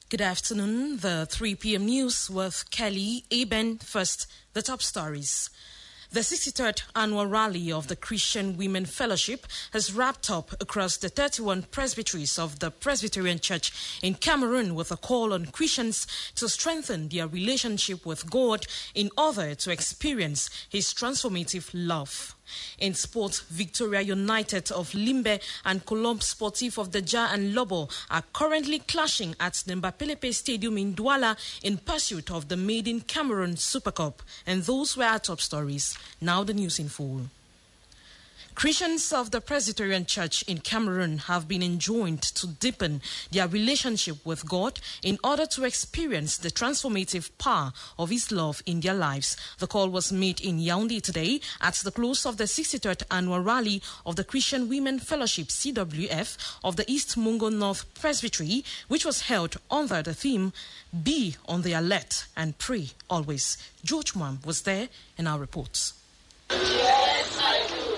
Good afternoon. The 3 p.m. news with Kelly Eben. First, the top stories. The 63rd annual rally of the Christian Women Fellowship has wrapped up across the 31 presbyteries of the Presbyterian Church in Cameroon with a call on Christians to strengthen their relationship with God in order to experience His transformative love. In sport, Victoria United of Limbe and Colombe Sportif of Deja and Lobo are currently clashing at the Mbapelepe Stadium in Douala in pursuit of the Made in Cameroon Super Cup. And those were our top stories. Now the news in full. Christians of the Presbyterian Church in Cameroon have been enjoined to deepen their relationship with God in order to experience the transformative power of His love in their lives. The call was made in Yaoundé today at the close of the 63rd annual rally of the Christian Women Fellowship CWF of the East Mungo North Presbytery, which was held under the theme, Be on the Alert and Pray Always. George Mwam was there in our reports. Yes, I do.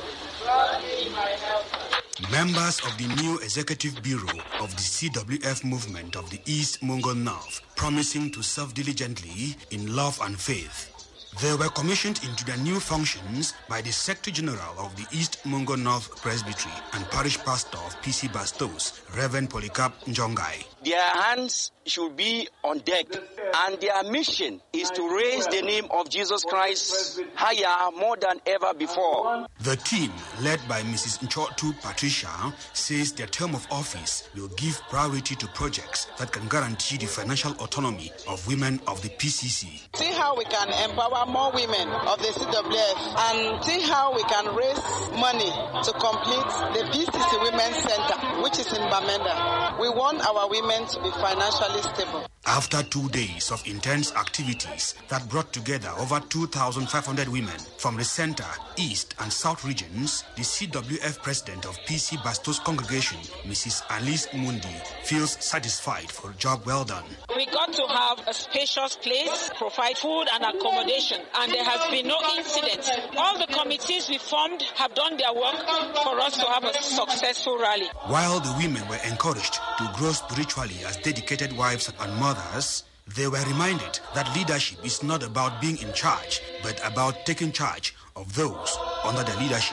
Members of the new Executive Bureau of the CWF movement of the East Mungo North, promising to serve diligently in love and faith. They were commissioned into their new functions by the Secretary General of the East Mungo North Presbytery and Parish Pastor of PC Bastos, Reverend Polycarp Njongai. Their hands should be on deck, and their mission is to raise the name of Jesus Christ higher more than ever before. The team, led by Mrs. Nchotu Patricia, says their term of office will give priority to projects that can guarantee the financial autonomy of women of the PCC. See how we can empower more women of the CWF and see how we can raise money to complete the PCC Women's Center, which is in Bamenda. We want our women to be financially stable. After 2 days of intense activities that brought together over 2,500 women from the center, east and south regions, the CWF president of PC Bastos congregation, Mrs. Alice Mundi, feels satisfied for a job well done. We got to have a spacious place, provide food and accommodation, and there has been no incident. All the committees we formed have done their work for us to have a successful rally. While the women were encouraged to grow spiritually as dedicated wives and mothers, they were reminded that leadership is not about being in charge, but about taking charge of those under their leadership.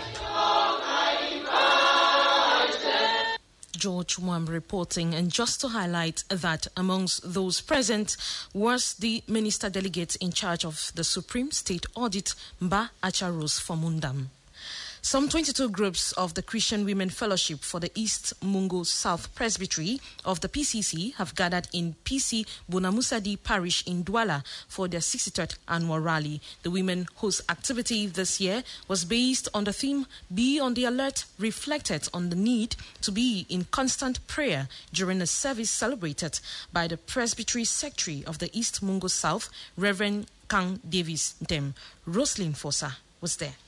George Mwam reporting, and just to highlight that amongst those present was the minister delegate in charge of the Supreme State Audit, Mba Acharos Fomundam. Some 22 groups of the Christian Women Fellowship for the East Mungo South Presbytery of the PCC have gathered in PC Bonamusadi Parish in Douala for their 63rd annual rally. The women whose activity this year was based on the theme Be on the Alert reflected on the need to be in constant prayer during a service celebrated by the Presbytery Secretary of the East Mungo South, Reverend Kang Davis Dem. Roslyn Fossa was there.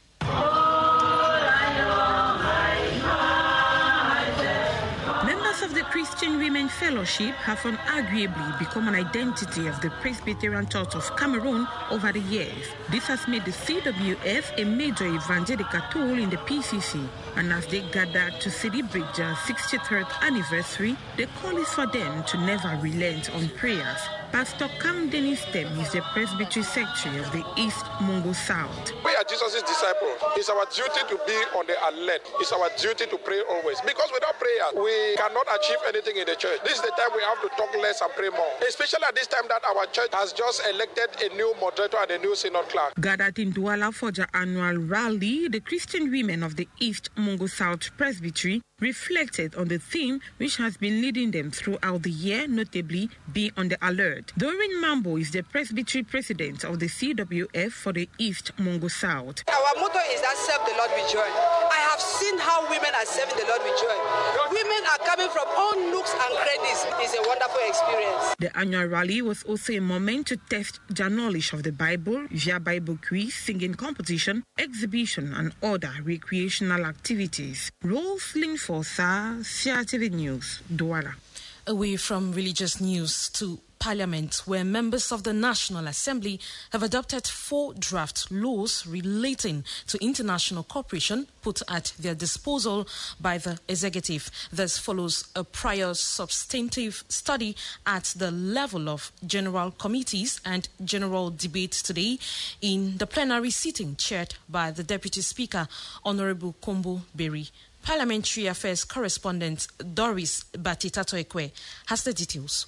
Members of the Christian Women Fellowship have unarguably become an identity of the Presbyterian Church of Cameroon over the years. This has made the CWF a major evangelical tool in the PCC, and as they gather to celebrate their 63rd anniversary, the call is for them to never relent on prayers. Pastor Cam Dennis Tem is the Presbytery Secretary of the East Mungo South. We are Jesus' disciples. It's our duty to be on the alert. It's our duty to pray always. Because without prayer, we cannot achieve anything in the church. This is the time we have to talk less and pray more. Especially at this time that our church has just elected a new moderator and a new synod clerk. Gathered in Douala for the annual rally, the Christian women of the East Mungo South Presbytery reflected on the theme which has been leading them throughout the year, notably Be on the Alert. Doreen Mambo is the Presbytery president of the CWF for the East Mungo South. Our motto is that serve the Lord with joy. I have seen how women are serving the Lord with joy. Women are coming from all nooks and crannies. It's a wonderful experience. The annual rally was also a moment to test their knowledge of the Bible via Bible quiz, singing competition, exhibition and other recreational activities. Roslyn Fossa, CRTV News, Douala. Away from religious news to Parliament, where members of the National Assembly have adopted 4 draft laws relating to international cooperation put at their disposal by the executive. This follows a prior substantive study at the level of general committees and general debate today in the plenary sitting chaired by the Deputy Speaker, Honorable Kombo Berry. Parliamentary Affairs correspondent Doris Batitatoekwe has the details.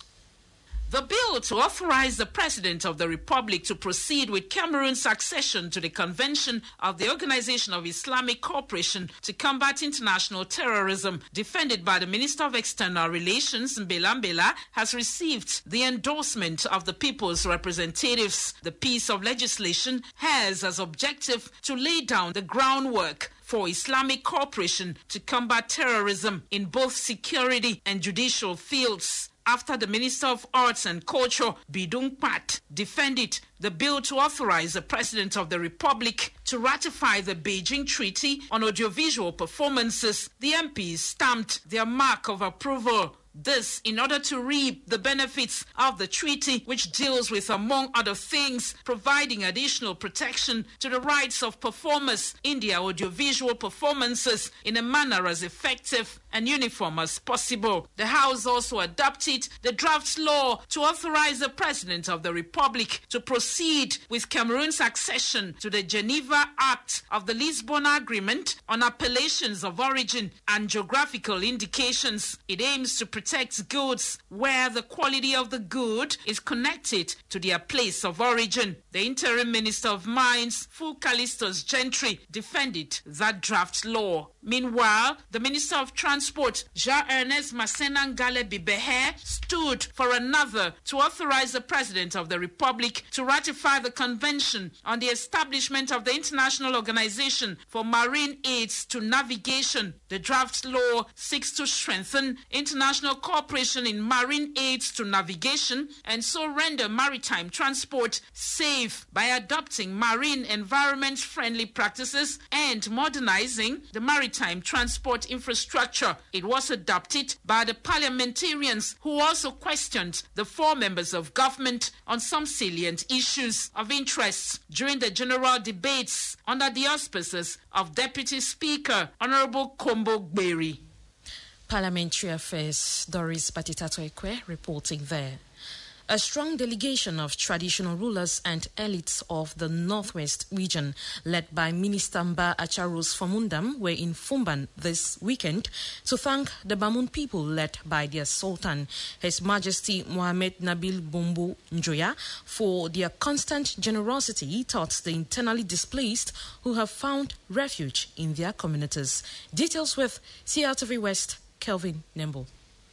The bill to authorize the President of the Republic to proceed with Cameroon's accession to the Convention of the Organization of Islamic Cooperation to combat international terrorism, defended by the Minister of External Relations, Mbela Mbela, has received the endorsement of the people's representatives. The piece of legislation has as objective to lay down the groundwork for Islamic cooperation to combat terrorism in both security and judicial fields. After the Minister of Arts and Culture, Bidung Pat, defended the bill to authorize the President of the Republic to ratify the Beijing Treaty on Audiovisual Performances, the MPs stamped their mark of approval. This in order to reap the benefits of the treaty, which deals with, among other things, providing additional protection to the rights of performers in their audiovisual performances in a manner as effective and uniform as possible. The House also adopted the draft law to authorize the President of the Republic to proceed with Cameroon's accession to the Geneva Act of the Lisbon Agreement on appellations of origin and geographical indications. It aims to protect goods where the quality of the good is connected to their place of origin. The interim Minister of Mines, Fu Callistus Gentry, defended that draft law. Meanwhile, the Minister of Transport, Jean-Ernest Massenangale Bibehe, stood for another to authorize the President of the Republic to ratify the Convention on the establishment of the International Organization for Marine Aids to Navigation. The draft law seeks to strengthen international cooperation in marine aids to navigation and so render maritime transport safe by adopting marine environment-friendly practices and modernizing the maritime transport infrastructure. It was adopted by the parliamentarians who also questioned the 4 members of government on some salient issues of interest during the general debates under the auspices of Deputy Speaker Honorable Kombo Berry. Parliamentary Affairs, Doris Batitatoekwe reporting there. A strong delegation of traditional rulers and elites of the Northwest region, led by Minister Mba Acharos Famundam, were in Fumban this weekend to thank the Bamun people led by their Sultan, His Majesty Mohammed Nabil Bumbu Njoya, for their constant generosity towards the internally displaced who have found refuge in their communities. Details with CRTV West, Kelvin Nembo.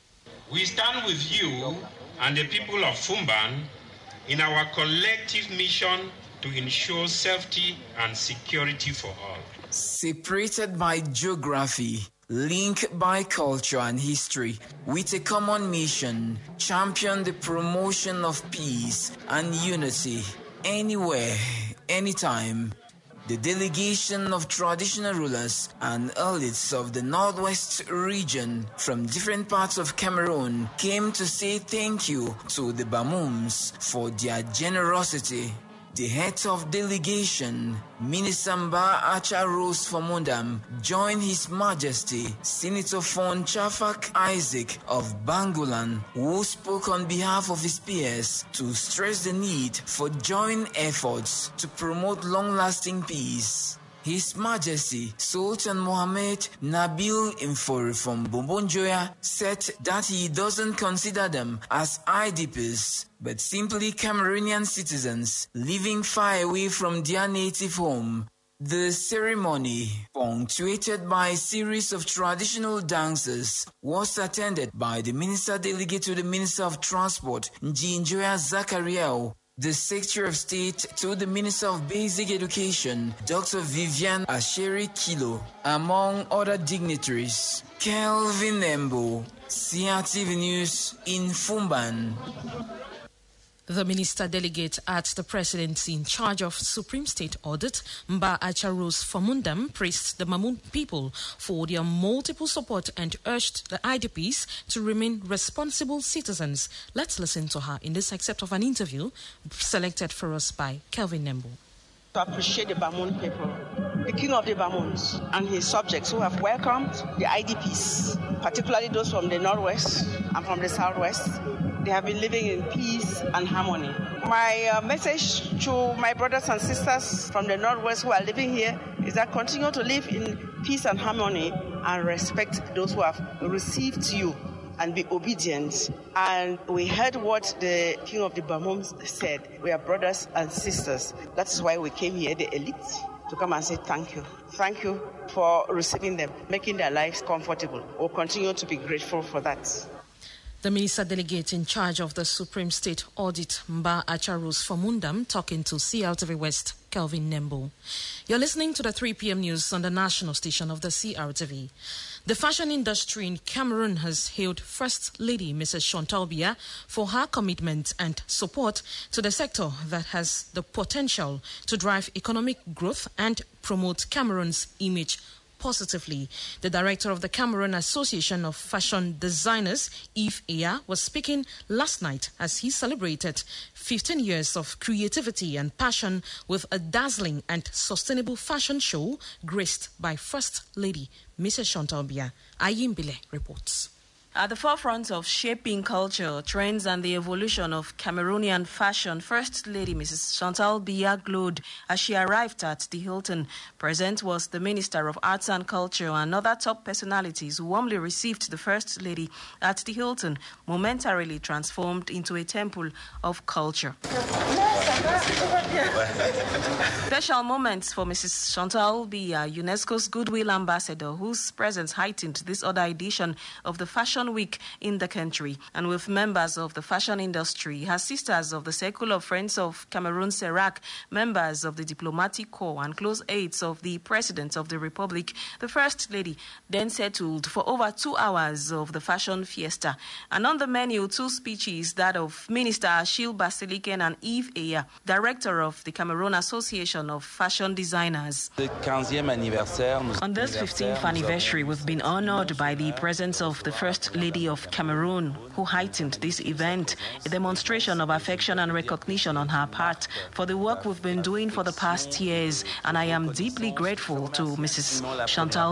We stand with you and the people of Fumban in our collective mission to ensure safety and security for all. Separated by geography, linked by culture and history, with a common mission, champion the promotion of peace and unity anywhere, anytime. The delegation of traditional rulers and elites of the Northwest region from different parts of Cameroon came to say thank you to the Bamums for their generosity. The head of delegation, Minister Mba Acharos Famundam, joined His Majesty Senator Fon Chafak Isaac of Bangulan, who spoke on behalf of his peers to stress the need for joint efforts to promote long-lasting peace. His Majesty Sultan Mohammed Nabil Imfori from Bumbu Njoya said that he doesn't consider them as IDPs, but simply Cameroonian citizens living far away from their native home. The ceremony, punctuated by a series of traditional dances, was attended by the Minister Delegate to the Minister of Transport, Njoya Zakariel, the Secretary of State to the Minister of Basic Education, Dr. Vivian Asheri Kilo, among other dignitaries. Kelvin Nembo, CRTV News in Fumban. The minister delegate at the presidency in charge of Supreme State Audit, Mba Acharos Famundam, praised the Mamun people for their multiple support and urged the IDPs to remain responsible citizens. Let's listen to her in this excerpt of an interview selected for us by Kelvin Nembo. To appreciate the Bamun people, the king of the Bamuns and his subjects who have welcomed the IDPs, particularly those from the northwest and from the southwest. They have been living in peace and harmony. My message to my brothers and sisters from the northwest who are living here is that continue to live in peace and harmony and respect those who have received you and be obedient. And we heard what the king of the Bamuns said. We are brothers and sisters. That is why we came here, the elite, to come and say thank you. Thank you for receiving them, making their lives comfortable. We'll continue to be grateful for that. The minister delegate in charge of the Supreme State Audit, Mba Acharos Famundam, talking to CRTV West, Kelvin Nembo. You're listening to the 3 p.m. news on the national station of the CRTV. The fashion industry in Cameroon has hailed First Lady Mrs. Chantal Biya for her commitment and support to the sector that has the potential to drive economic growth and promote Cameroon's image positively. The director of the Cameroon Association of Fashion Designers, Yves Eya, was speaking last night as he celebrated 15 years of creativity and passion with a dazzling and sustainable fashion show graced by First Lady Mrs. Chantal Biya. Ayimbile reports. At the forefront of shaping culture, trends and the evolution of Cameroonian fashion, First Lady Mrs. Chantal Biya glowed as she arrived at the Hilton. Present was the Minister of Arts and Culture and other top personalities who warmly received the First Lady at the Hilton, momentarily transformed into a temple of culture. Special moments for Mrs. Chantal Biya, UNESCO's Goodwill Ambassador, whose presence heightened this other edition of the Fashion Week in the country, and with members of the fashion industry, her sisters of the Circle of Friends of Cameroon, CERAC, members of the Diplomatic Corps, and close aides of the President of the Republic. The First Lady then settled for over 2 hours of the fashion fiesta. And on the menu, 2 speeches, that of Minister Achille Basiliken and Yves Eya, Director of the Cameroon Association of Fashion Designers. On this 15th anniversary, we've been honored by the presence of the First Lady of Cameroon, who heightened this event, a demonstration of affection and recognition on her part for the work we've been doing for the past years, and I am deeply grateful to Mrs. Chantal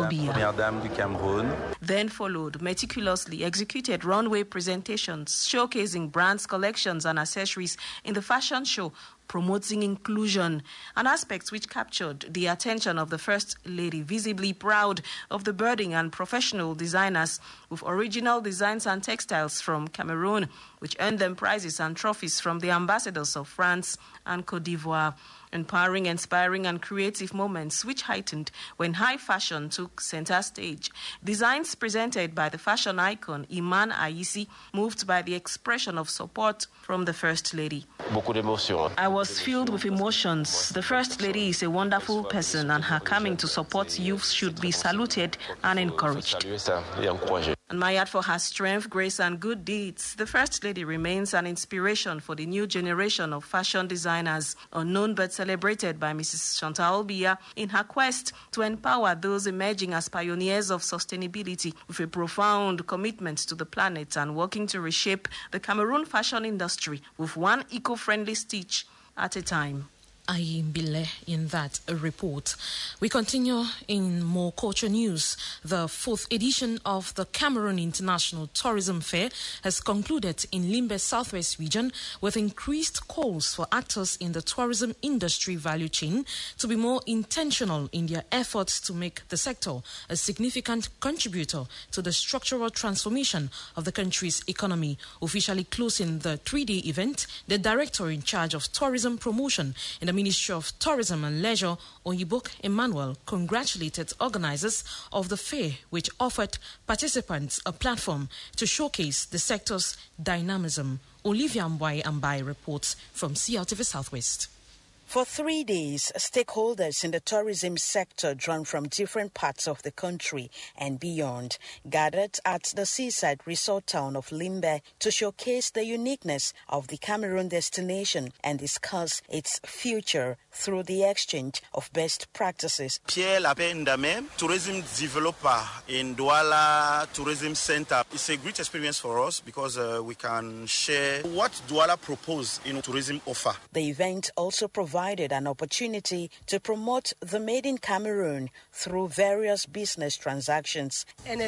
Biya. Then followed meticulously executed runway presentations showcasing brands, collections and accessories in the fashion show, promoting inclusion, an aspect which captured the attention of the First Lady, visibly proud of the budding and professional designers with original designs and textiles from Cameroon, which earned them prizes and trophies from the ambassadors of France and Côte d'Ivoire. Empowering, inspiring and creative moments which heightened when high fashion took center stage. Designs presented by the fashion icon Iman Aissi moved by the expression of support from the First Lady. I was filled with emotions. The First Lady is a wonderful person, and her coming to support youth should be saluted and encouraged. Admired for her strength, grace and good deeds, the First Lady remains an inspiration for the new generation of fashion designers, unknown but celebrated by Mrs. Chantal Biya in her quest to empower those emerging as pioneers of sustainability with a profound commitment to the planet and working to reshape the Cameroon fashion industry with one eco-friendly stitch at a time. Ayimbile in that report. We continue in more culture news. The 4th edition of the Cameroon International Tourism Fair has concluded in Limbe Southwest region with increased calls for actors in the tourism industry value chain to be more intentional in their efforts to make the sector a significant contributor to the structural transformation of the country's economy. Officially closing the 3-day event, the director in charge of tourism promotion in the Ministry of Tourism and Leisure, Oyibok Emmanuel, congratulated organizers of the fair, which offered participants a platform to showcase the sector's dynamism. Olivia Mbwai Ambai reports from CRTV Southwest. For 3 days, stakeholders in the tourism sector drawn from different parts of the country and beyond gathered at the seaside resort town of Limbe to showcase the uniqueness of the Cameroon destination and discuss its future through the exchange of best practices. Pierre Lapin Ndame, tourism developer in Douala Tourism Center. It's a great experience for us because we can share what Douala proposed in tourism offer. The event also provided an opportunity to promote the Made in Cameroon through various business transactions. And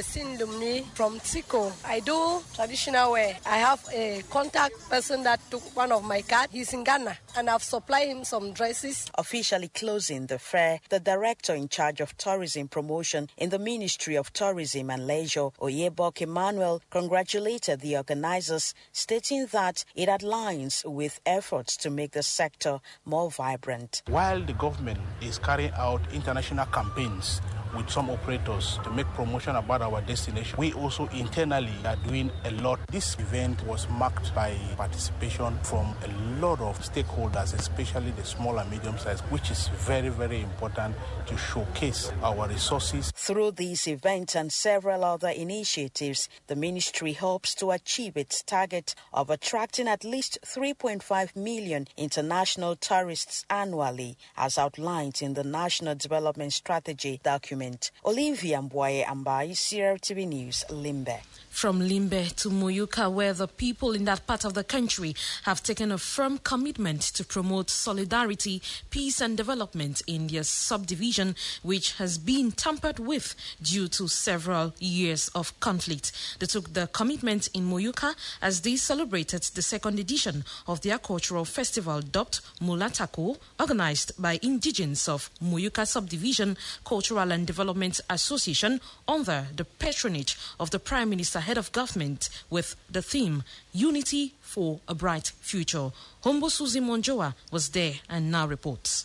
from Tico, I do traditional wear. I have a contact person that took one of my cards. He's in Ghana, and I've supplied him some dresses. Officially closing the fair, the director in charge of tourism promotion in the Ministry of Tourism and Leisure, Oyebok Emmanuel, congratulated the organizers, stating that it aligns with efforts to make the sector more vibrant. While the government is carrying out international campaigns with some operators to make promotion about our destination, we also internally are doing a lot. This event was marked by participation from a lot of stakeholders, especially the small and medium size, which is very, very important to showcase our resources. Through these events and several other initiatives, the ministry hopes to achieve its target of attracting at least 3.5 million international tourists annually, as outlined in the National Development Strategy document. Olivia Mboye Ambai, CRTV News, Limbe. From Limbe to Moyuka, where the people in that part of the country have taken a firm commitment to promote solidarity, peace and development in their subdivision, which has been tampered with due to several years of conflict. They took the commitment in Moyuka as they celebrated the second edition of their cultural festival dubbed Mulatako, organized by indigenes of Moyuka Subdivision Cultural and Development Association under the patronage of the Prime Minister, Head of Government, with the theme Unity for a Bright Future. Hombo Suzy Monjoa was there and now reports.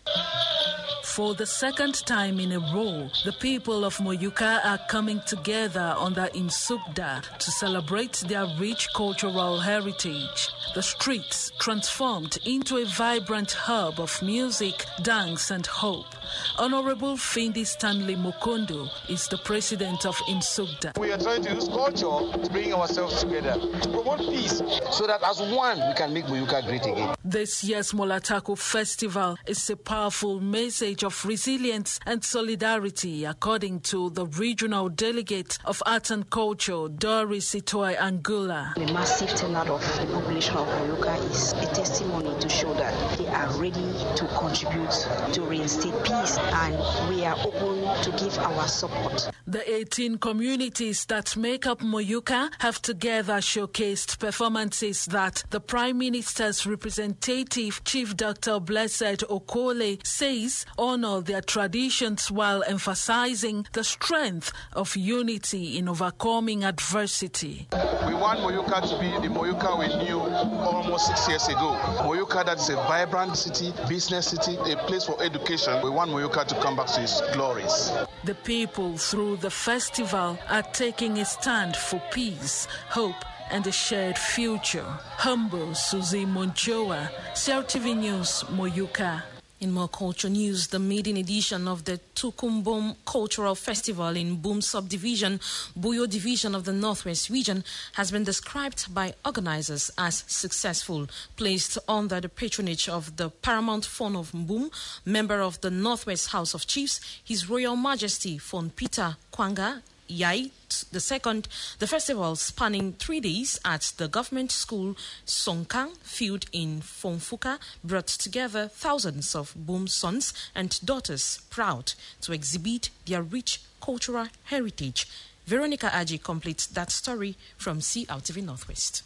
For the second time in a row, the people of Moyuka are coming together under Insugda to celebrate their rich cultural heritage. The streets transformed into a vibrant hub of music, dance and hope. Honorable Findi Stanley Mukondo is the president of Insugda. We are trying to use culture to bring ourselves together, to promote peace, so that as one we can make Moyuka great again. This year's Mulatako Festival is a powerful message of resilience and solidarity, according to the regional delegate of Arts and Culture, Doris Itoy Angula. The massive turnout of the population of Moyuka is a testimony to show that they are ready to contribute to reinstate peace, and we are open to give our support. The 18 communities that make up Moyuka have together showcased performances that the Prime Minister's representative, Chief Dr. Blessed Okole, says honor their traditions while emphasizing the strength of unity in overcoming adversity. We want Moyuka to be the Moyuka we knew almost 6 years ago. Moyuka that is a vibrant city, business city, a place for education. We want Moyuka to come back to its glories. The people through the festival are taking a stand for peace, hope and a shared future. Humble Suzy Monjoa, CRTV News, Moyuka. In more culture news, the maiden edition of the Tukumbum Cultural Festival in Boom Subdivision, Buyo Division of the Northwest Region, has been described by organizers as successful. Placed under the patronage of the Paramount Fon of Boom, member of the Northwest House of Chiefs, His Royal Majesty Fon Peter Kwanga Yai II, the festival, spanning 3 days at the government school Songkang field in Fonfuka, brought together thousands of Boom sons and daughters proud to exhibit their rich cultural heritage. Veronica Aji completes that story from CRTV Northwest.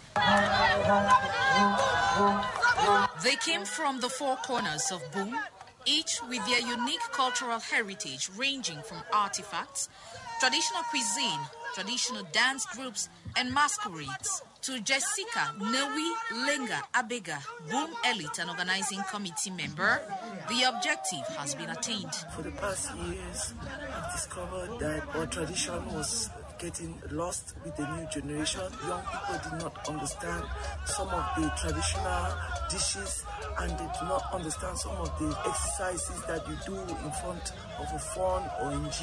They came from the four corners of Boom, each with their unique cultural heritage ranging from artifacts, traditional cuisine, traditional dance groups, and masquerades. To Jessica Newi Lenga Abega, Boom Elite and Organizing Committee member, the objective has been attained. For the past years, I've discovered that our tradition was getting lost with the new generation. Young people did not understand some of the traditional dishes, and they do not understand some of the exercises that you do in front of a phone or ONG,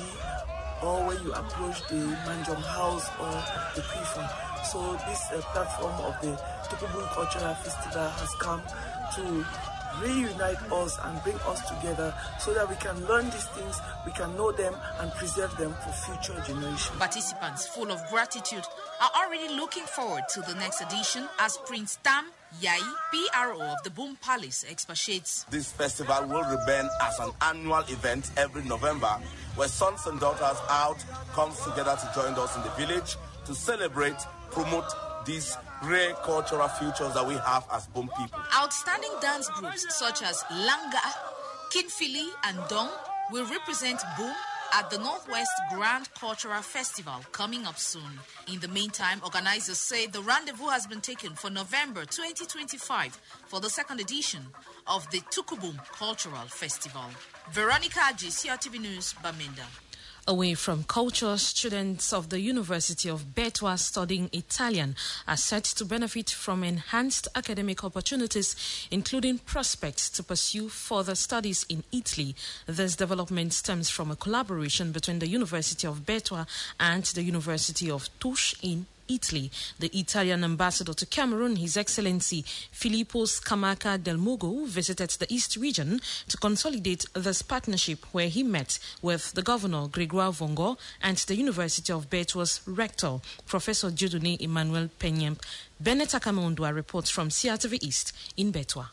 or when you approach the Manjom house or the Kwifon. So this platform of the Tukubun Cultural Festival has come to reunite us and bring us together so that we can learn these things, we can know them and preserve them for future generations. Participants full of gratitude are already looking forward to the next edition, as Prince Tam Yai, PRO of the Boom Palace, expatiates. This festival will remain as an annual event every November, where sons and daughters out comes together to join us in the village to celebrate, promote these rare cultural futures that we have as Boom people. Outstanding dance groups such as Langa, Kinfili and Dong will represent Boom at the Northwest Grand Cultural Festival coming up soon. In the meantime, organizers say the rendezvous has been taken for November 2025 for the second edition of the Tukubum Cultural Festival. Veronica Aji, CRTV News, Bamenda. Away from culture, students of the University of Betwa studying Italian are set to benefit from enhanced academic opportunities, including prospects to pursue further studies in Italy. This development stems from a collaboration between the University of Betwa and the University of Touche in Italy. The Italian ambassador to Cameroon, His Excellency Filippo Scamacca del Mugo, visited the East region to consolidate this partnership, where he met with the Governor Gregoire Vongo and the University of Betwa's rector, Professor Dieudonné Emmanuel Penyem. Bennett Akamondwa reports from CRTV East in Betwa.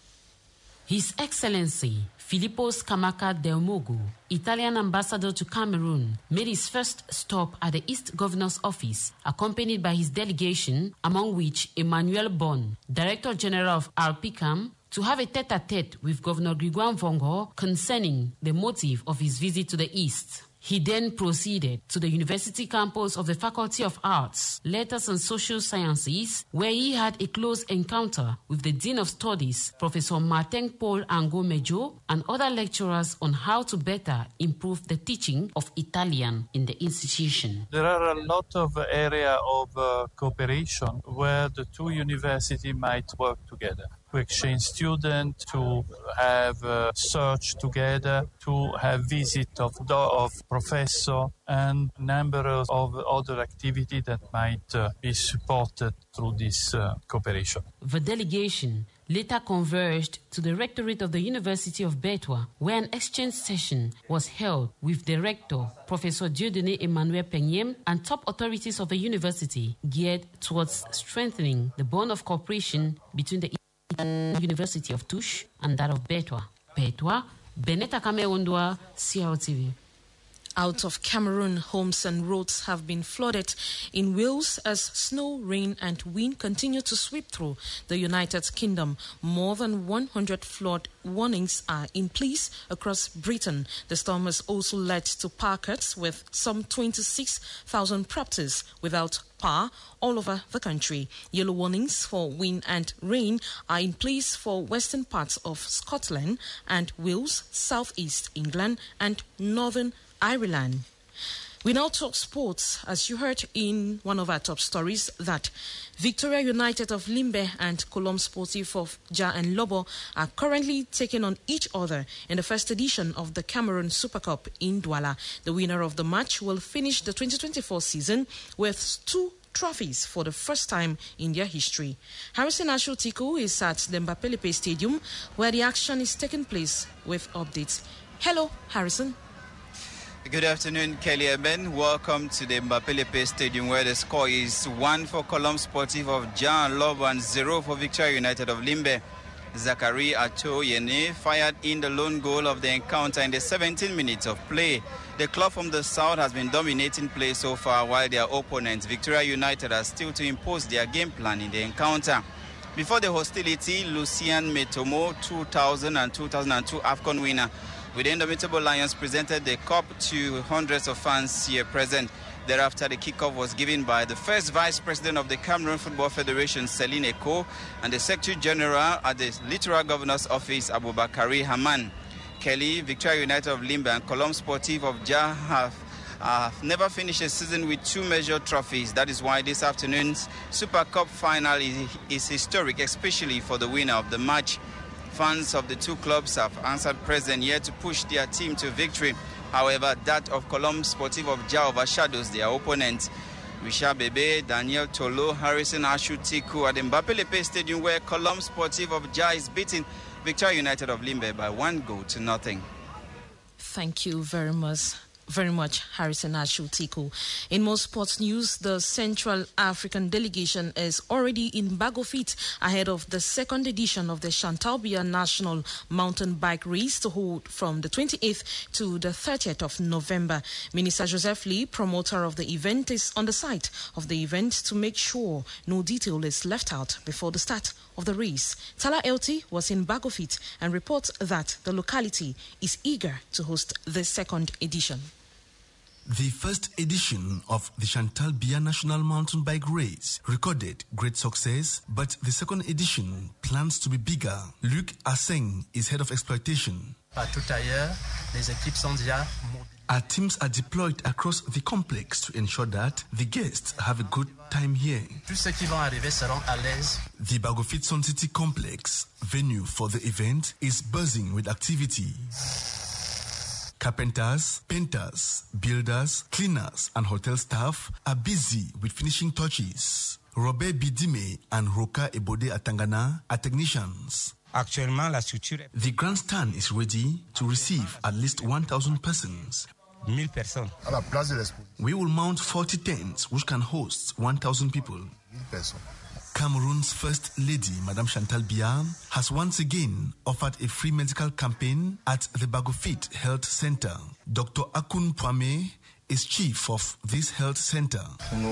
His Excellency Filippo Scamacca del Mugo, Italian ambassador to Cameroon, made his first stop at the East Governor's office, accompanied by his delegation, among which Emmanuel Bon, Director General of RPCAM, to have a tete-a-tete with Governor Gregoire Vongo concerning the motive of his visit to the East. He then proceeded to the university campus of the Faculty of Arts, Letters and Social Sciences, where he had a close encounter with the Dean of Studies, Professor Martin Paul Angomejo, and other lecturers on how to better improve the teaching of Italian in the institution. There are a lot of areas of cooperation where the two universities might work together. To exchange students, to have search together, to have visit of professor, and number of other activities that might be supported through this cooperation. The delegation later converged to the rectorate of the University of Betwa, where an exchange session was held with the rector, Professor Dieudonné Emmanuel Penyem, and top authorities of the university, geared towards strengthening the bond of cooperation between the University of Touche and that of Betwa. Betwa, Beneta Kameondwa, CRTV. Out of Cameroon, homes and roads have been flooded in Wales as snow, rain and wind continue to sweep through the United Kingdom. More than 100 flood warnings are in place across Britain. The storm has also led to power cuts, with some 26,000 properties without power all over the country. Yellow warnings for wind and rain are in place for western parts of Scotland and Wales, southeast England and northern Ireland. We now talk sports. As you heard in one of our top stories, that Victoria United of Limbe and Colombe Sportif of Ja and Lobo are currently taking on each other in the first edition of the Cameroon Super Cup in Douala. The winner of the match will finish the 2024 season with 2 trophies for the first time in their history. Harrison Ashutiku is at the Mbappé Stadium, where the action is taking place, with updates. Hello, Harrison. Good afternoon, Kelly Eben. Welcome to the Mbappé Stadium, where the score is 1 for Colombe Sportif of Ja and Lobo and 0 for Victoria United of Limbe. Zachary Ato Yene fired in the lone goal of the encounter in the 17 minutes of play. The club from the south has been dominating play so far, while their opponents, Victoria United, are still to impose their game plan in the encounter. Before the hostility, Lucien Metomo, 2000 and 2002 AFCON winner with the Indomitable Lions, presented the cup to hundreds of fans here present. Thereafter, the kickoff was given by the first Vice President of the Cameroon Football Federation, Celine Eko, and the Secretary General at the Literal Governor's Office, Aboubakari Haman. Kelly, Victoria United of Limbe and Colombe Sportif of Ja have have never finished a season with 2 major trophies. That is why this afternoon's Super Cup final is historic, especially for the winner of the match. Fans of the two clubs have answered present here to push their team to victory. However, that of Colombe Sportif of Jah overshadows their opponents. Richard Bebe, Daniel Tolo, Harrison Ashu Tiku at the Mbappe Lepe Stadium, where Colombe Sportif of Jah is beating Victoria United of Limbe by 1-0. Thank you very much, Harrison Ashu Tiku. In more sports news, the Central African delegation is already in Bagofit ahead of the second edition of the Chantal Biya National Mountain Bike Race to hold from the 28th to the 30th of November. Minister Joseph Lee, promoter of the event, is on the site of the event to make sure no detail is left out before the start of the race. Tala LT was in Bagofit and reports that the locality is eager to host the second edition. The first edition of the Chantal Biya National Mountain Bike Race recorded great success, but the second edition plans to be bigger. Luc Asseng is head of exploitation. Our teams are deployed across the complex to ensure that the guests have a good time here. The Bagofit Sun City complex, venue for the event, is buzzing with activity. Carpenters, painters, builders, cleaners, and hotel staff are busy with finishing touches. Robert Bidime and Roka Ebode Atangana are technicians. The grandstand is ready to receive at least 1,000 persons. We will mount 40 tents which can host 1,000 people. Cameroon's First Lady, Madame Chantal Biya, has once again offered a free medical campaign at the Bagofit Health Center. Dr. Akun Pwame is chief of this health center.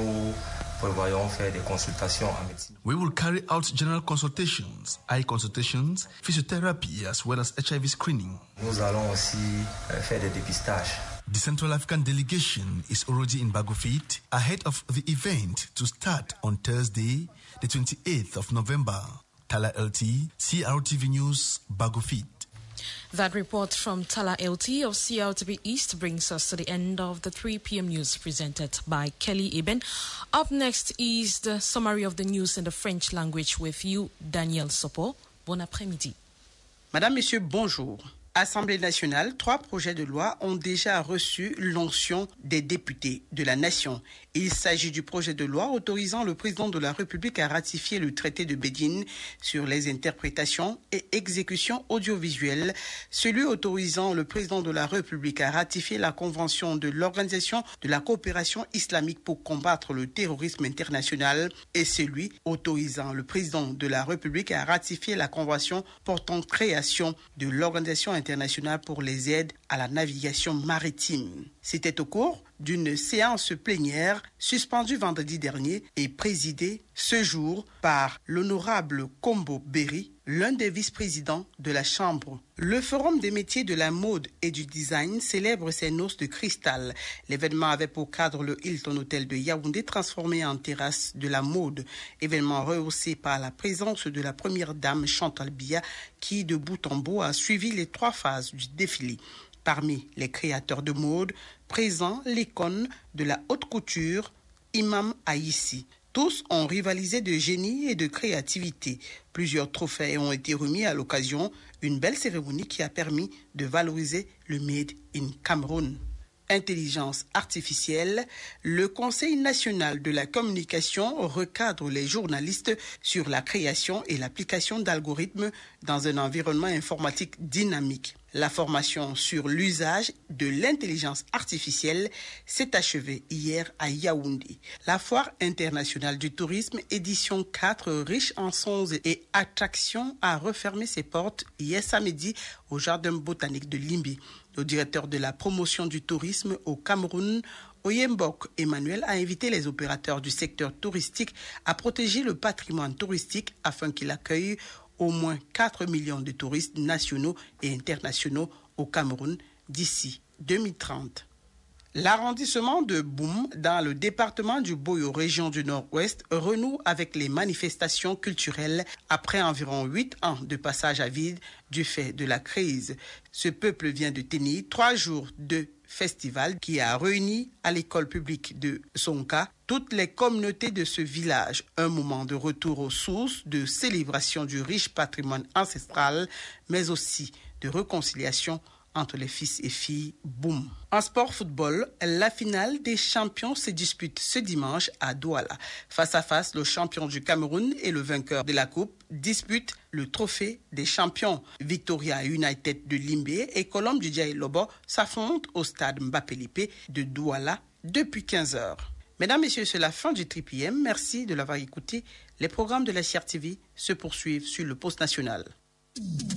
We will carry out general consultations, eye consultations, physiotherapy, as well as HIV screening. The Central African delegation is already in Bagofit ahead of the event to start on Thursday, the 28th of November. Tala LT, CRTV News, Bagofit. That report from Tala LT of CRTV East brings us to the end of the 3 p.m. news presented by Kelly Eben. Up next is the summary of the news in the French language with you, Daniel Sopo. Bon après-midi. Madame, Messieurs, bonjour. Assemblée nationale, 3 projets de loi ont déjà reçu l'onction des députés de la nation. Il s'agit du projet de loi autorisant le président de la République à ratifier le traité de Bédine sur les interprétations et exécutions audiovisuelles, celui autorisant le président de la République à ratifier la convention de l'Organisation de la coopération islamique pour combattre le terrorisme international et celui autorisant le président de la République à ratifier la convention portant création de l'Organisation internationale pour les aides à la navigation maritime. C'était au cours d'une séance plénière suspendue vendredi dernier et présidée ce jour par l'honorable Kombo Berry, l'un des vice-présidents de la Chambre. Le Forum des métiers de la mode et du design célèbre ses noces de cristal. L'événement avait pour cadre le Hilton Hotel de Yaoundé transformé en terrasse de la mode. Événement rehaussé par la présence de la première dame Chantal Biya qui, de bout en bout, a suivi les 3 phases du défilé. Parmi les créateurs de mode, présent l'icône de la haute couture, Imam Aïssi. Tous ont rivalisé de génie et de créativité. Plusieurs trophées ont été remis à l'occasion, une belle cérémonie qui a permis de valoriser le Made in Cameroun. Intelligence artificielle, le Conseil national de la communication recadre les journalistes sur la création et l'application d'algorithmes dans un environnement informatique dynamique. La formation sur l'usage de l'intelligence artificielle s'est achevée hier à Yaoundé. La Foire internationale du tourisme, édition 4, riche en sons et attractions, a refermé ses portes hier samedi au Jardin botanique de Limbe. Le directeur de la promotion du tourisme au Cameroun, Oyembok Emmanuel, a invité les opérateurs du secteur touristique à protéger le patrimoine touristique afin qu'il accueille au moins 4 millions de touristes nationaux et internationaux au Cameroun d'ici 2030. L'arrondissement de Boum, dans le département du Boyo, région du Nord-Ouest, renoue avec les manifestations culturelles après environ 8 ans de passage à vide du fait de la crise. Ce peuple vient de tenir 3 jours de festival qui a réuni à l'école publique de Sonka toutes les communautés de ce village. Un moment de retour aux sources, de célébration du riche patrimoine ancestral, mais aussi de réconciliation entre les fils et filles Boum. En sport football, la finale des champions se dispute ce dimanche à Douala. Face à face, le champion du Cameroun et le vainqueur de la coupe disputent le trophée des champions. Victoria United de Limbé et Colombe du Diaye-Lobo s'affrontent au stade Mbapelipe de Douala depuis 15h. Mesdames, Messieurs, c'est la fin du TriPM. Merci de l'avoir écouté. Les programmes de la CRTV se poursuivent sur le poste national.